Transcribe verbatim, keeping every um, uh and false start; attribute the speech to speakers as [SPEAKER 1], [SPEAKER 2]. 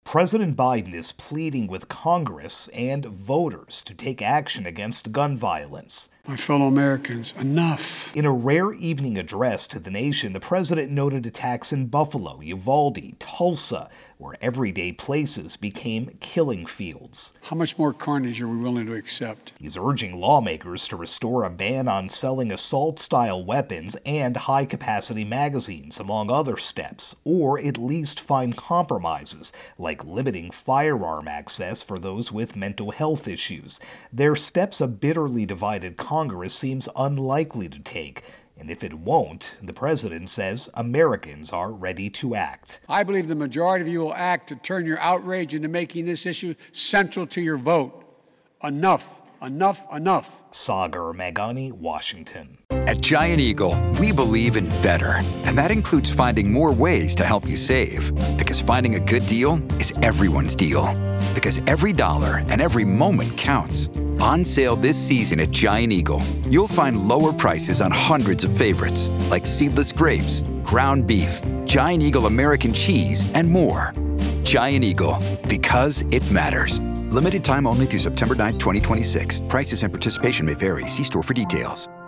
[SPEAKER 1] President Biden is pleading with Congress and voters to take action against gun violence.
[SPEAKER 2] My fellow Americans, enough.
[SPEAKER 1] In a rare evening address to the nation, the president noted attacks in Buffalo, Uvalde, Tulsa, where everyday places became killing fields.
[SPEAKER 2] How much more carnage are we willing to accept?
[SPEAKER 1] He's urging lawmakers to restore a ban on selling assault-style weapons and high-capacity magazines, among other steps, or at least find compromises, like limiting firearm access for those with mental health issues. They're steps a bitterly divided Congress seems unlikely to take. And if it won't, the president says Americans are ready to act.
[SPEAKER 2] I believe the majority of you will act to turn your outrage into making this issue central to your vote. Enough, enough, enough.
[SPEAKER 1] Sagar Meghani, Washington.
[SPEAKER 3] At Giant Eagle, we believe in better, and that includes finding more ways to help you save. Because finding a good deal is everyone's deal. Because every dollar and every moment counts. On sale this season at Giant Eagle, you'll find lower prices on hundreds of favorites, like seedless grapes, ground beef, Giant Eagle American cheese, and more. Giant Eagle, because it matters. Limited time only through September ninth, twenty twenty-six. Prices and participation may vary. See store for details.